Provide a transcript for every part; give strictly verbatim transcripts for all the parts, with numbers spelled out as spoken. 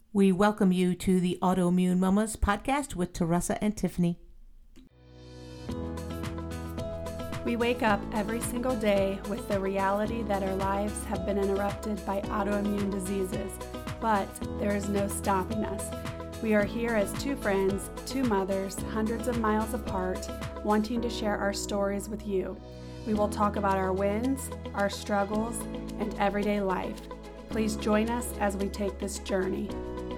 We welcome you to the Autoimmune Mamas podcast with Teresa and Tiffany. We wake up every single day with the reality that our lives have been interrupted by autoimmune diseases, but there is no stopping us. We are here as two friends, two mothers, hundreds of miles apart, wanting to share our stories with you. We will talk about our wins, our struggles, and everyday life. Please join us as we take this journey.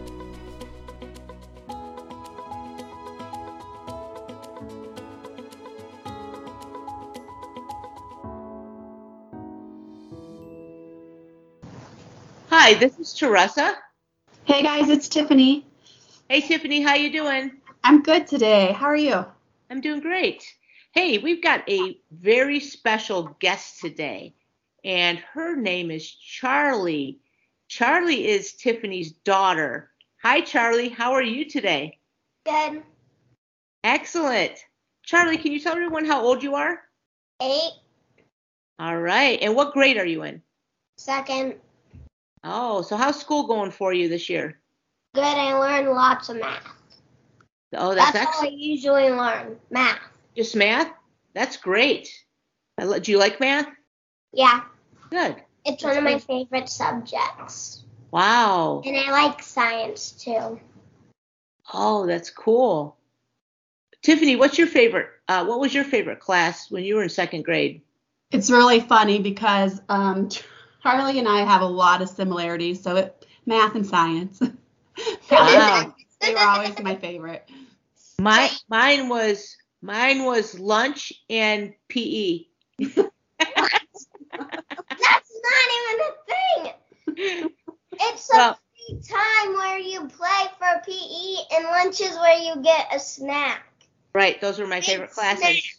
Hi, this is Teresa. Hey guys, it's Tiffany. Hey Tiffany, how you doing? I'm good today. How are you? I'm doing great. Hey, we've got a very special guest today, and her name is Charlie. Charlie is Tiffany's daughter. Hi Charlie, how are you today? Good. Excellent. Charlie, can you tell everyone how old you are? Eight. All right, and what grade are you in? Second. Oh, so how's school going for you this year? Good. I learned lots of math. Oh, that's, That's all I excellent. usually learn. Math. Just math? That's great. I lo- Do you like math? Yeah. Good. It's That's one of my good. favorite subjects. Wow. And I like science too. Oh, that's cool. Tiffany, what's your favorite? Uh, what was your favorite class when you were in second grade? It's really funny because um, Charlie and I have a lot of similarities, so it, math and science. Wow. They were always my favorite. My mine was mine was lunch and P E. That's not even a thing. It's a Well- free time where you play for P E and lunch is where you get a snack. Right, those were my favorite Big classes.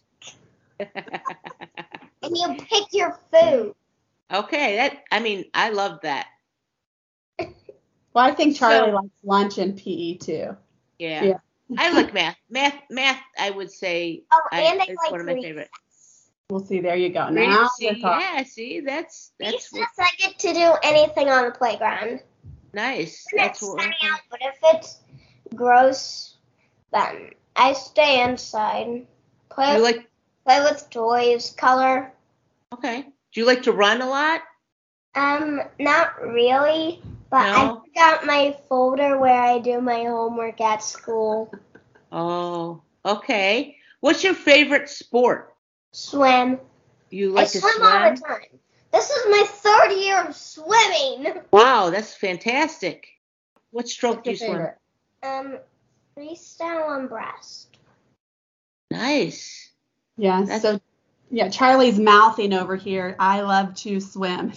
And you pick your food. Okay, that I mean, I loved that. Well, I think Charlie So- likes lunch and P E too. Yeah. Yeah. I like math. Math math I would say Oh, I, and I is like one of my recess. favorite. We'll see. There you go. Now See, we're talking. yeah, see, that's that's Recess, I get to do anything on the playground. nice. When That's it's what sunny out, but if it's gross, then I stay inside. Play, you like. play with toys, color. Okay. Do you like to run a lot? Um, not really, but No? I forgot my folder where I do my homework at school. Oh, okay. What's your favorite sport? Swim. You like I to swim swim? all the time. This is my third year of swimming. Wow, that's fantastic. What stroke What's do your you swim? favorite? Um, freestyle on breast. Nice. Yeah. That's- So, yeah, Charlie's mouthing over here. I love to swim.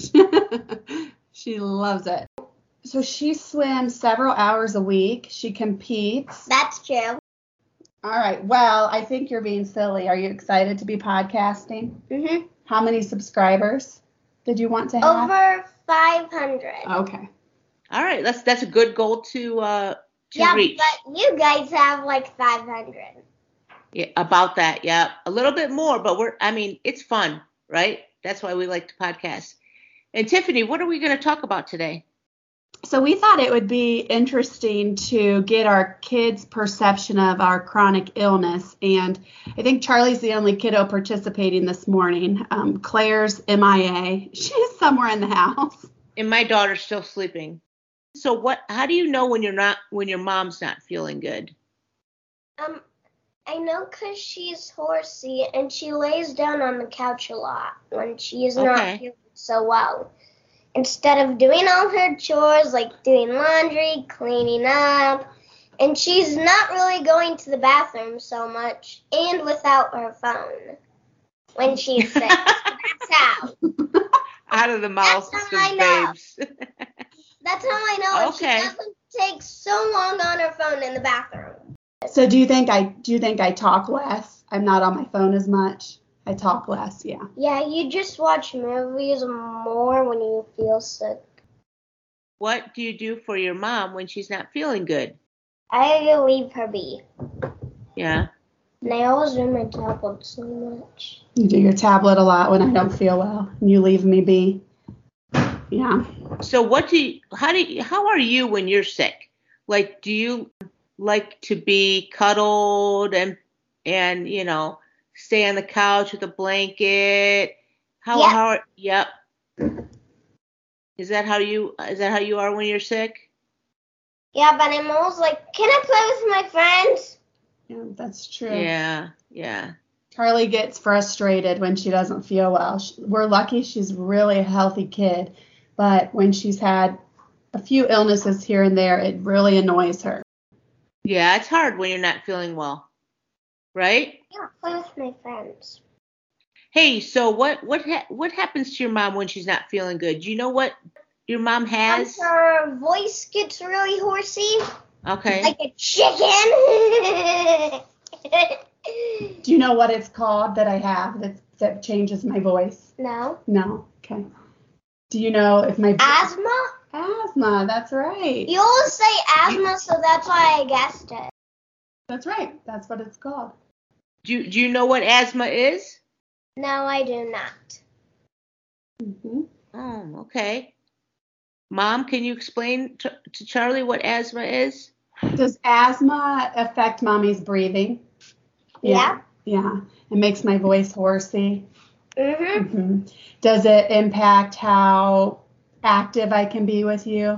She loves it. So she swims several hours a week. She competes. That's true. All right. Well, I think you're being silly. Are you excited to be podcasting? Mhm. How many subscribers did you want to have? Over five hundred. Okay. All right, that's that's a good goal to uh to Yeah, reach. but you guys have like five hundred. Yeah, about that, yeah. A little bit more, but we're I mean, it's fun, right? That's why we like to podcast. And Tiffany, what are we going to talk about today? So we thought it would be interesting to get our kids' perception of our chronic illness. And I think Charlie's the only kiddo participating this morning. Um, Claire's M I A. She's somewhere in the house. And my daughter's still sleeping. So what how do you know when you're not when your mom's not feeling good? Um, I know 'cause she's horsey and she lays down on the couch a lot when she's Okay. not feeling so well. Instead of doing all her chores like doing laundry, cleaning up, and she's not really going to the bathroom so much and without her phone when she's sick. That's how. Out of the mouths That's of how I know. babes. That's how I know if Okay. she doesn't take so long on her phone in the bathroom. So do you think I do you think I talk less? I'm not on my phone as much. I talk less, yeah. Yeah, you just watch movies more when you feel sick. What do you do for your mom when she's not feeling good? I leave her be. Yeah. And I always do my tablet so much. You do your tablet a lot when I don't feel well. And you leave me be. Yeah. So what do you, how do you, how are you when you're sick? Like, do you like to be cuddled and, and, you know, stay on the couch with a blanket? How, Yeah. how, yep. Is that how you, is that how you are when you're sick? Yeah, but I'm always like, can I play with my friends? Yeah, that's true. Yeah, yeah. Charlie gets frustrated when she doesn't feel well. She- We're lucky she's really a healthy kid, but when she's had a few illnesses here and there, it really annoys her. Yeah, it's hard when you're not feeling well, right? Yeah, play with my friends. Hey, so what what ha- what happens to your mom when she's not feeling good? Do you know what your mom Um, has? her voice gets really horsey, Okay. like a chicken. Do you know what it's called that I have that, that changes my voice? No. No. Okay. Do you know if my Asthma? asthma? That's right. You always say asthma, so that's why I guessed it. That's right. That's what it's called. Do you, do you know what asthma is? No, I do not. hmm Oh, okay. Mom, can you explain to, to Charlie what asthma is? Does asthma affect mommy's breathing? Yeah. Yeah. It makes my voice horsey. Mhm. hmm Does it impact how active I can be with you?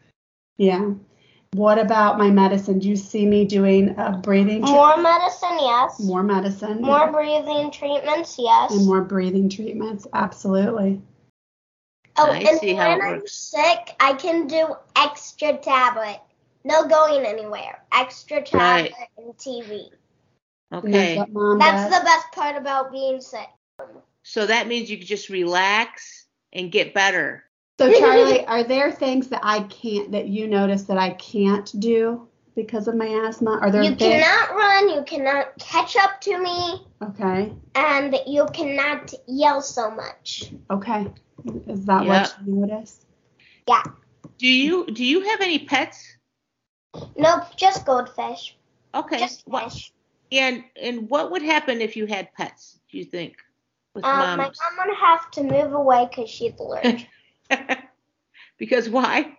Yeah. What about my medicine? Do you see me doing a breathing? tre- More medicine, yes. More medicine. More breathing treatments, yes. And more breathing treatments. Absolutely. Oh, I and see when how it I'm works. sick, I can do extra tablet. No going anywhere. Extra tablet Right. and T V. And that's Okay. what mom That's does. the best part about being sick. So that means you can just relax and get better. So Charlie, are there things that I can't, that you notice that I can't do because of my asthma? Are there You things? cannot run, you cannot catch up to me, Okay. and you cannot yell so much. Okay. Is that Yeah. what you notice? Yeah. Do you do you have any pets? Nope, just goldfish. Okay. Just What, fish. and and what would happen if you had pets, do you think? With Um, my moms? mom would have to move away because she's allergic. Because why?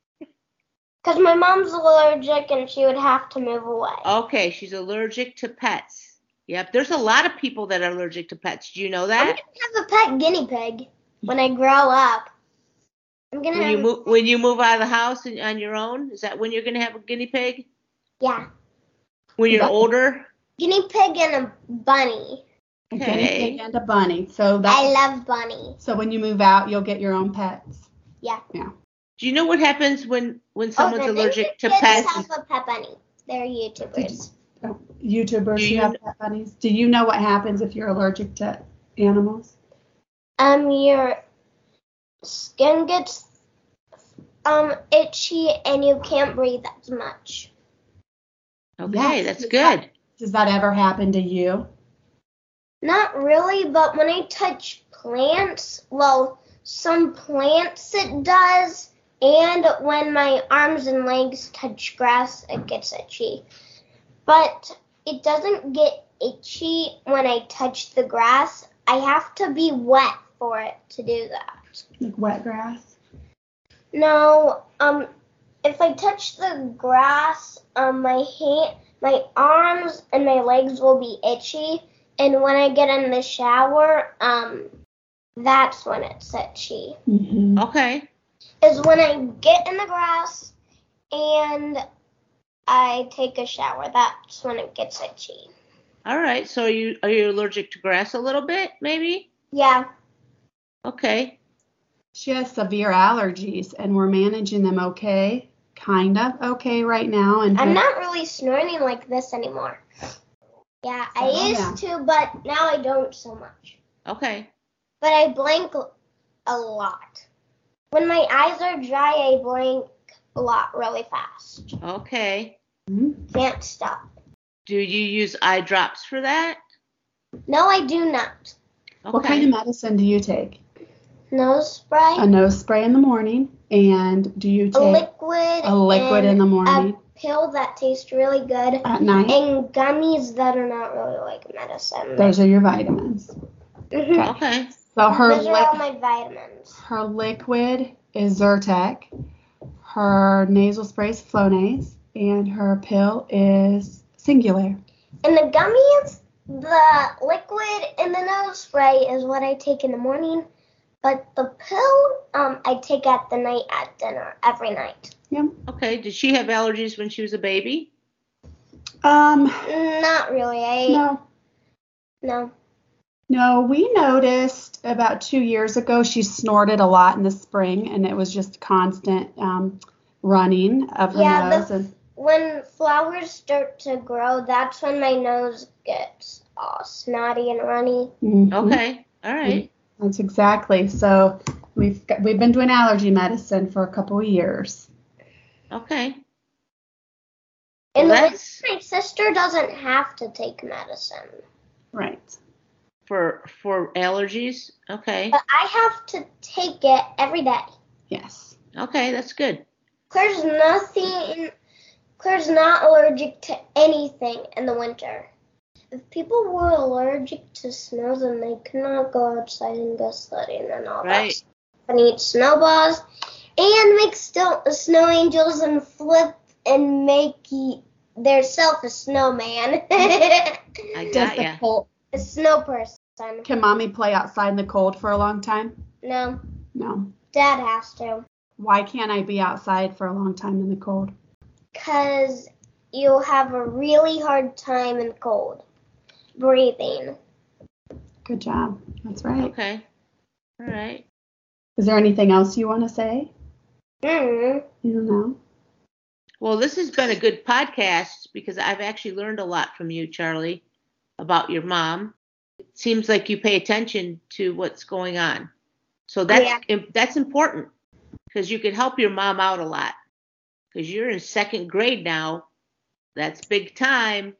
Because my mom's allergic and she would have to move away. Okay, she's allergic to pets. Yep, there's a lot of people that are allergic to pets. Do you know I'm that? gonna have a pet guinea pig when I grow up. I'm gonna When have you move when you move out of the house and, on your own, is that when you're gonna have a guinea pig? yeah, When you're That- older? guinea pig and a bunny. A Okay. guinea pig and a bunny. So I that. love bunny. So when you move out, you'll get your own pets. Yeah. Yeah. Do you know what happens when when someone's oh, the allergic to Ninja Kids pets? have a pet bunny. They're YouTubers. Oh, YouTubers Do who you have kn- pet bunnies. Do you know what happens if you're allergic to animals? Um, your skin gets um itchy and you can't breathe as much. Okay, Yes. that's Does good. that- Does that ever happen to you? Not really, but when I touch plants, well, some plants it does, and when my arms and legs touch grass, it gets itchy. But it doesn't get itchy when I touch the grass. I have to be wet for it to do that. Like wet grass? No, um, if I touch the grass, um, my hand, my arms and my legs will be itchy. And when I get in the shower, um, that's when it's itchy. Mm-hmm. Okay. Is when I get in the grass and I take a shower. That's when it gets itchy. All right. So are you are you allergic to grass a little bit, maybe? Yeah. Okay. She has severe allergies, and we're managing them okay, kind of okay right now. And I'm not really snorting like this anymore. Yeah, I Settle used to, but now I don't so much. Okay. But I blink a lot. When my eyes are dry, I blink a lot really fast. Okay. Mhm. Can't stop. Do you use eye drops for that? No, I do not. Okay. What kind of medicine do you take? Nose spray, A nose spray in the morning, and do you a take liquid, a liquid and in the morning? a pill that tastes really good, At night? and gummies that are not really like medicine. Those are your vitamins. Mhm. Okay. So her Those are all li- my vitamins. her liquid is Zyrtec. Her nasal spray is Flonase, and her pill is Singular. And the gummies, the liquid in the nose spray is what I take in the morning, but the pill um, I take at the night at dinner every night. Yeah. Okay. Did she have allergies when she was a baby? Um. Not really. I No. No. No, we noticed about two years ago she snorted a lot in the spring, and it was just constant um, running of her Yeah, nose. the- And, When flowers start to grow, that's when my nose gets all snotty and runny. Mhm. Okay. All right. That's exactly. So we've got, we've been doing allergy medicine for a couple of years. Okay. In the winter, That's my sister doesn't have to take medicine, Right. for for allergies. Okay. but I have to take it every day. Yes. Okay, that's good. Claire's nothing. Claire's not allergic to anything in the winter. If people were allergic to snow, then they could not go outside and go sledding and all Right. that stuff. And eat snowballs and make still snow angels and flip and make e- their self a snowman. I Does got the ya. cold, A snow person. can mommy play outside in the cold for a long time? No, No. Dad has to. Why can't I be outside for a long time in the cold? Because you'll have a really hard time in the cold breathing. Good job. That's right. Okay. All right. Is there anything else you want to say? Mm. You don't know? Well, this has been a good podcast because I've actually learned a lot from you, Charlie, about your mom. It seems like you pay attention to what's going on. So that's that's important because you can help your mom out a lot. Because you're in second grade now. That's big time.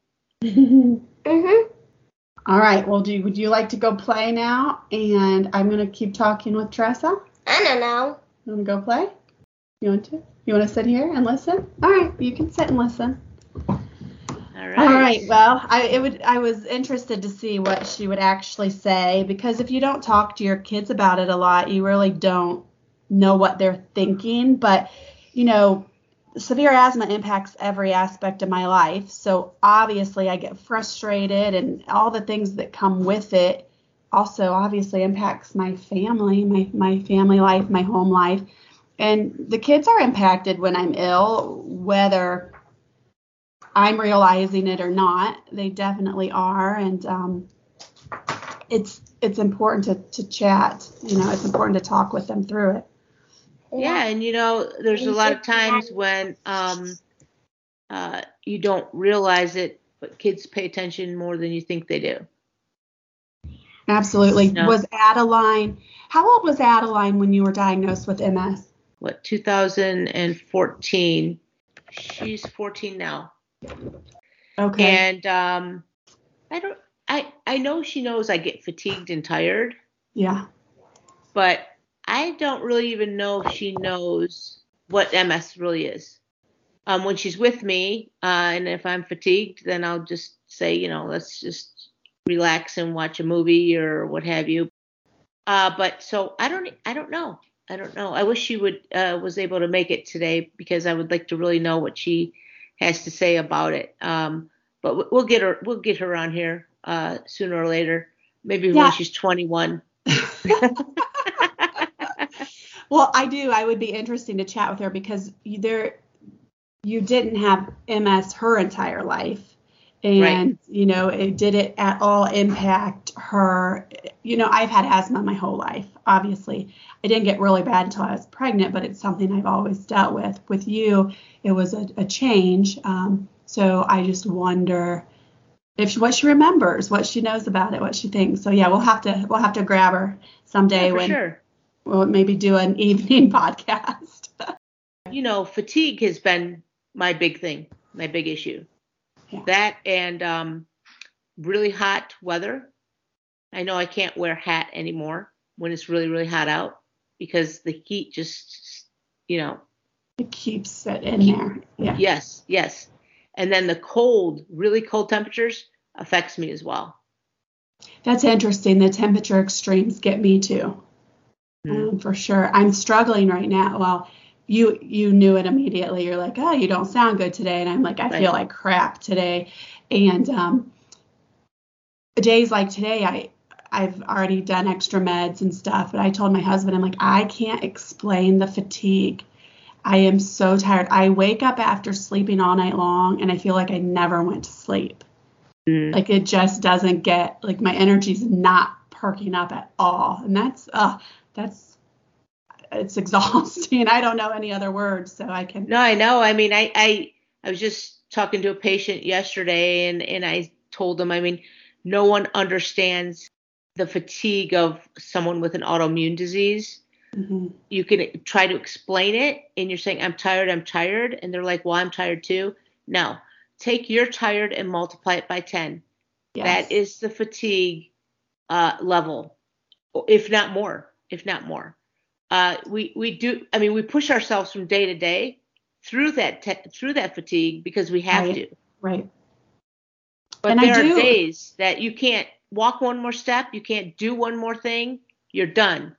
Mhm. All right. Well, do you, would you like to go play now? And I'm going to keep talking with Tressa. I don't know. You want to go play? You want to? You want to sit here and listen? All right. You can sit and listen. All right. All right. Well, I it would I was interested to see what she would actually say, because if you don't talk to your kids about it a lot, you really don't know what they're thinking. But, you know, severe asthma impacts every aspect of my life. So obviously I get frustrated, and all the things that come with it also obviously impacts my family, my, my family life, my home life. And the kids are impacted when I'm ill, whether I'm realizing it or not. They definitely are. And um, it's it's important to, to chat. You know, it's important to talk with them through it. Yeah, and you know, there's a lot of times when um, uh, you don't realize it, but kids pay attention more than you think they do. Absolutely. No. Was Adeline, how old was Adeline when you were diagnosed with M S? What, two thousand fourteen? She's fourteen now. Okay. And um, I don't, I, I know she knows I get fatigued and tired, Yeah. but I don't really even know if she knows what M S really is. Um, when she's with me, uh, and if I'm fatigued, then I'll just say, you know, let's just relax and watch a movie or what have you. Uh, but so I don't, I don't know. I don't know. I wish she would uh, was able to make it today because I would like to really know what she has to say about it. Um, but we'll get her, we'll get her on here uh, sooner or later. Maybe Yeah. when she's twenty-one. Well, I do. I would be interesting to chat with her because you, there, you didn't have M S her entire life. And, Right. you know, it, did it at all impact her? You know, I've had asthma my whole life, obviously. I didn't get really bad until I was pregnant, but it's something I've always dealt with. With you, it was a, a change. Um, so I just wonder if she, what she remembers, what she knows about it, what she thinks. So, yeah, we'll have to we'll have to grab her someday Yeah, for when sure. we'll maybe do an evening podcast. You know, fatigue has been my big thing, my big issue. Yeah. That and um, really hot weather. I know I can't wear a hat anymore when it's really, really hot out because the heat just, you know. It keeps it in there. Yeah. Yes, yes. And then the cold, really cold temperatures affects me as well. That's interesting. The temperature extremes get me too, Mm. um, for sure. I'm struggling right now. Well, you you knew it immediately. You're like, oh, you don't sound good today. And I'm like, I Right. feel like crap today. And um, days like today, I, I've already done extra meds and stuff. But I told my husband, I'm like, I can't explain the fatigue. I am so tired. I wake up after sleeping all night long, and I feel like I never went to sleep. Mm. Like it just doesn't get, like my energy's not perking up at all. And that's, uh, that's, it's exhausting. I don't know any other words, so I can. No, I know. I mean, I, I, I was just talking to a patient yesterday, and, and I told them, I mean, no one understands the fatigue of someone with an autoimmune disease. Mm-hmm. You can try to explain it, and you're saying, I'm tired, I'm tired. And they're like, well, I'm tired too. No, take your tired and multiply it by ten. Yes. That is the fatigue uh, level, if not more, if not more. Uh, we, we do, I mean, we push ourselves from day to day through that, te- through that fatigue because we have Right. to. Right. But And there I are do. days that you can't walk one more step, you can't do one more thing, you're done.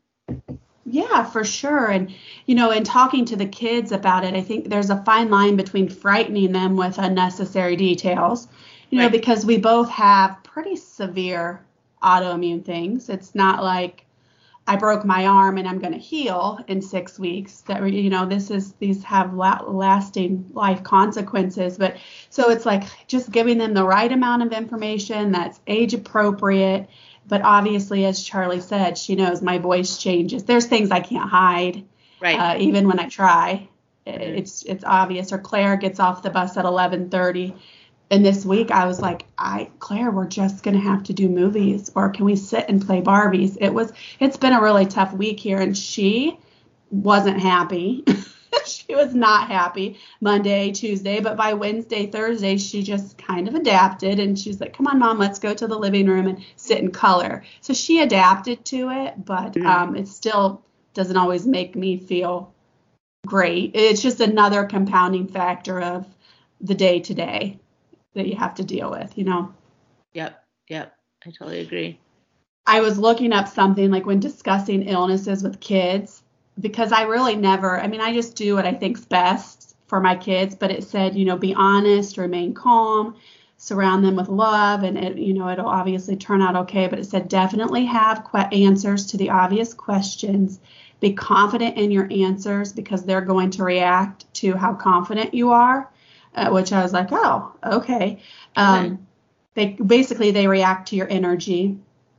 Yeah, for sure. And, you know, in talking to the kids about it, I think there's a fine line between frightening them with unnecessary details, you know, Right. because we both have pretty severe autoimmune things. It's not like I broke my arm and I'm going to heal in six weeks. That, you know, this is, these have la- lasting life consequences. But so it's like just giving them the right amount of information that's age appropriate. But obviously, as Charlie said, she knows my voice changes. There's things I can't hide, Right. uh, even when I try. Mhm. It's it's obvious. Or Claire gets off the bus at eleven thirty. And this week I was like, I Claire, we're just gonna have to do movies, or can we sit and play Barbies? It was it's been a really tough week here, and she wasn't happy. She was not happy Monday, Tuesday, but by Wednesday, Thursday, she just kind of adapted, and she's like, come on, Mom, let's go to the living room and sit and color. So she adapted to it, but Mhm. um, it still doesn't always make me feel great. It's just another compounding factor of the day to day that you have to deal with, you know. Yep. Yep. I totally agree. I was looking up something like when discussing illnesses with kids, because I really never, I mean, I just do what I think's best for my kids, but it said, you know, be honest, remain calm, surround them with love, and it, you know, it'll obviously turn out okay. But it said definitely have que- answers to the obvious questions. Be confident in your answers because they're going to react to how confident you are, uh, which I was like, oh, okay. Um, Okay. They basically they react to your energy.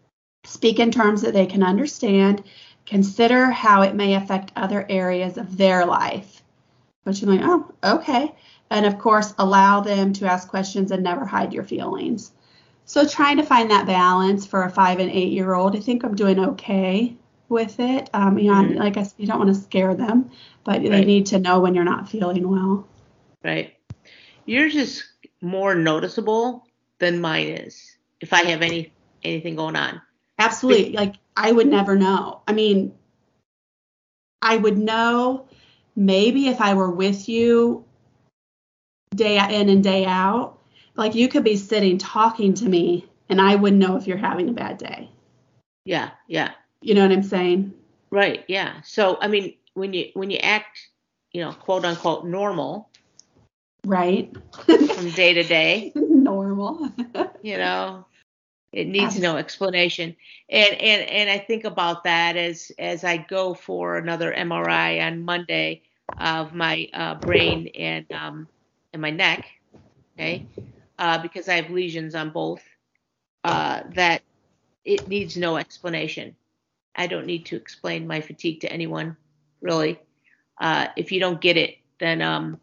Speak in terms that they can understand. Consider how it may affect other areas of their life. But you're like, oh, okay. And of course, allow them to ask questions and never hide your feelings. So trying to find that balance for a five and eight year old, I think I'm doing okay with it. Um, you know, Mhm. like I said, you don't want to scare them, but they Right. need to know when you're not feeling well. Right. Yours is more noticeable than mine is if I have any anything going on. Absolutely. Like I would never know. I mean, I would know maybe if I were with you day in and day out. Like you could be sitting talking to me and I wouldn't know if you're having a bad day. Yeah. Yeah. You know what I'm saying? Right. Yeah. So I mean, when you when you act, you know, quote unquote normal Right? from day to day, Normal. you know, it needs no explanation. And and and I think about that as as I go for another M R I on Monday of my uh, brain and um and my neck, okay, uh, because I have lesions on both. Uh, that it needs no explanation. I don't need to explain my fatigue to anyone, really. Uh, if you don't get it, then um,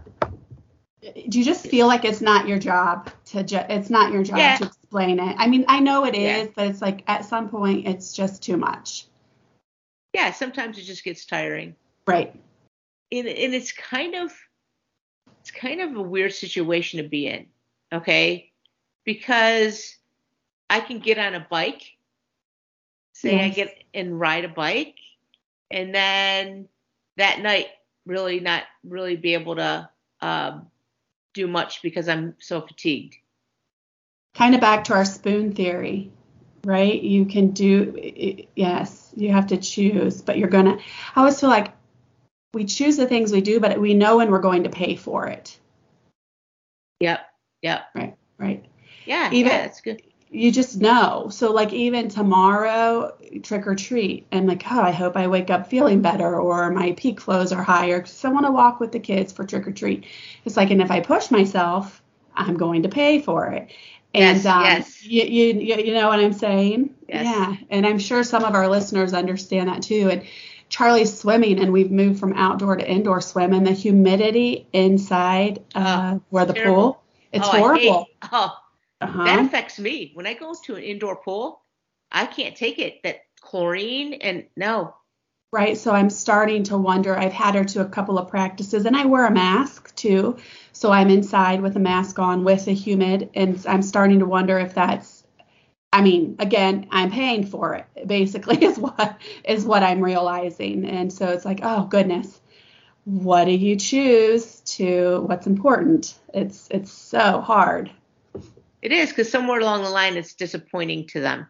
Do you just feel like it's not your job to ju- it's not your job Yeah. to explain it? I mean, I know it is, Yeah. but it's like at some point it's just too much. yeah, sometimes it just gets tiring. Right. And, and it's kind of it's kind of a weird situation to be in, okay? Because I can get on a bike, say I Yes. get and ride a bike, and then that night really not really be able to um, do much because I'm so fatigued. Kind of back to our spoon theory, right? You can do, yes, you have to choose, but you're going to, I always feel like we choose the things we do, but we know when we're going to pay for it. Yep. Yep. Right. Right. Yeah. Even, yeah, that's good. You just know. So like even tomorrow, trick or treat. I'm like, oh, I hope I wake up feeling better, or my peak flows are higher because I want to walk with the kids for trick or treat. It's like, and if I push myself, I'm going to pay for it. And yes, um, yes. You, you you know what I'm saying? Yes. Yeah. And I'm sure some of our listeners understand that too. And Charlie's swimming, and we've moved from outdoor to indoor swim, and the humidity inside uh, oh, where the terrible. pool, it's oh, horrible. I hate, oh, uh-huh. That affects me. When I go to an indoor pool, I can't take it. That chlorine and no. Right. So I'm starting to wonder. I've had her to a couple of practices, and I wear a mask too. So I'm inside with a mask on with a humid, and I'm starting to wonder if that's, I mean, again, I'm paying for it, basically, is what is what I'm realizing. And so it's like, oh, goodness, what do you choose to what's important? It's it's so hard. It is, because somewhere along the line, it's disappointing to them.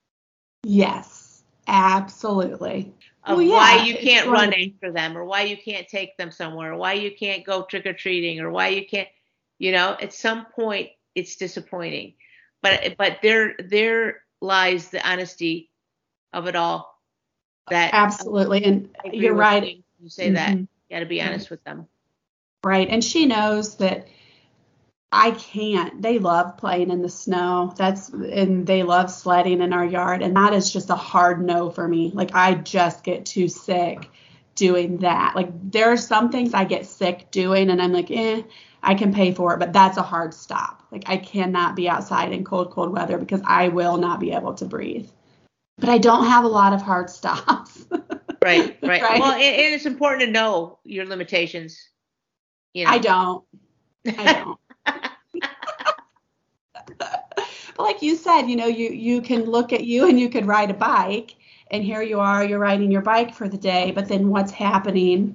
Yes, absolutely. Of well, yeah, why you can't run wonderful. after them, or why you can't take them somewhere, or why you can't go trick-or-treating, or why you can't, you know, at some point it's disappointing. But but there there lies the honesty of it all. That absolutely, and you're right. You, you say mm-hmm. that. You got to be honest mm-hmm. with them. Right, and she knows that I can't. They love playing in the snow. That's and they love sledding in our yard, and that is just a hard no for me. Like I just get too sick doing that. Like there are some things I get sick doing, and I'm like, eh, I can pay for it, but that's a hard stop. Like I cannot be outside in cold, cold weather because I will not be able to breathe. But I don't have a lot of hard stops. right, right, right. Well, it, it's important to know your limitations. You know. I don't. I don't. But like you said, you know, you, you can look at you and you could ride a bike, and here you are, you're riding your bike for the day, but then what's happening,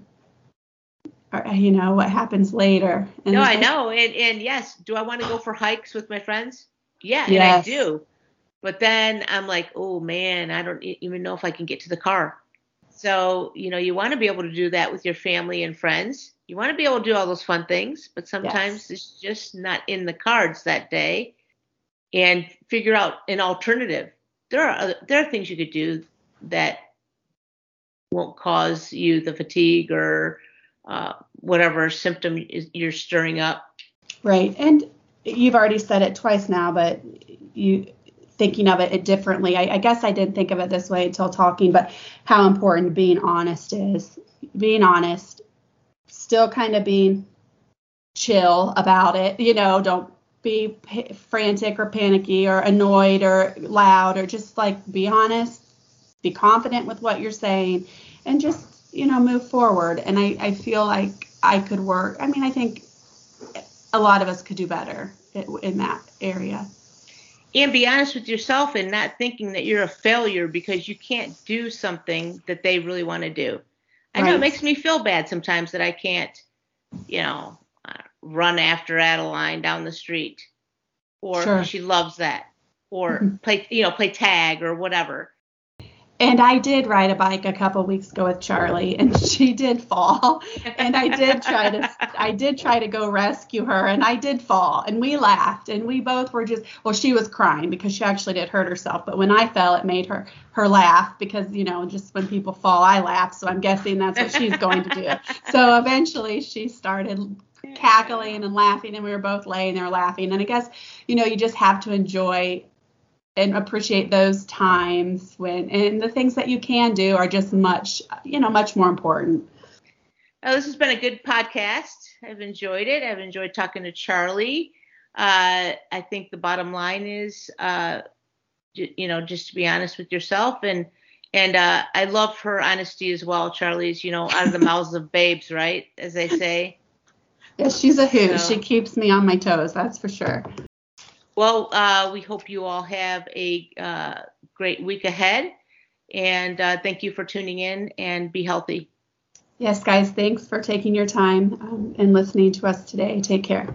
or, you know, what happens later? And no, I like, know. And, and yes, do I want to go for hikes with my friends? Yeah, yes. And I do. But then I'm like, oh, man, I don't even know if I can get to the car. So, you know, you want to be able to do that with your family and friends. You want to be able to do all those fun things, but sometimes yes. it's just not in the cards that day. And figure out an alternative. There are other, there are things you could do that won't cause you the fatigue or uh, whatever symptom is, you're stirring up. Right, and you've already said it twice now, but you thinking of it differently. I, I guess I didn't think of it this way until talking, but how important being honest is. Being honest, still kind of being chill about it. You know, don't be p- frantic or panicky or annoyed or loud, or just like be honest, be confident with what you're saying, and just, you know, move forward. And I, I feel like I could work. I mean, I think a lot of us could do better in that area. And be honest with yourself and not thinking that you're a failure because you can't do something that they really want to do. I know right. It makes me feel bad sometimes that I can't, you know, run after Adeline down the street, or sure. she loves that, or mm-hmm. play, you know, play tag or whatever. And I did ride a bike a couple of weeks ago with Charlie, and she did fall, and I did try to, I did try to go rescue her, and I did fall, and we laughed, and we both were just, well, she was crying because she actually did hurt herself, but when I fell, it made her, her laugh because, you know, just when people fall, I laugh, so I'm guessing that's what she's going to do. So eventually she started cackling and laughing, and we were both laying there laughing, and I guess, you know, you just have to enjoy and appreciate those times when, and the things that you can do are just much, you know, much more important. Oh, this has been a good podcast. I've enjoyed it. I've enjoyed talking to Charlie. Uh, I think the bottom line is, uh, you know, just to be honest with yourself. And, and uh, I love her honesty as well. Charlie's, you know, out of the mouths of babes, right? As they say. Yes, she's a hoot. So, she keeps me on my toes. That's for sure. Well, uh, we hope you all have a uh, great week ahead, and uh, thank you for tuning in, and be healthy. Yes, guys, thanks for taking your time um, and listening to us today. Take care.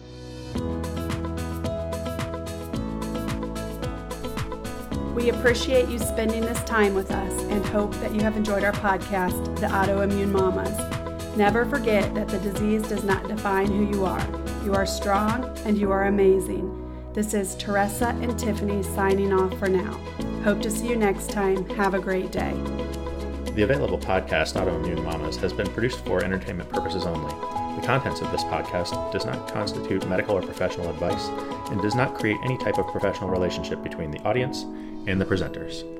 We appreciate you spending this time with us and hope that you have enjoyed our podcast, The Autoimmune Mamas. Never forget that the disease does not define who you are. You are strong and you are amazing. This is Teresa and Tiffany signing off for now. Hope to see you next time. Have a great day. The available podcast, Autoimmune Mamas, has been produced for entertainment purposes only. The contents of this podcast does not constitute medical or professional advice and does not create any type of professional relationship between the audience and the presenters.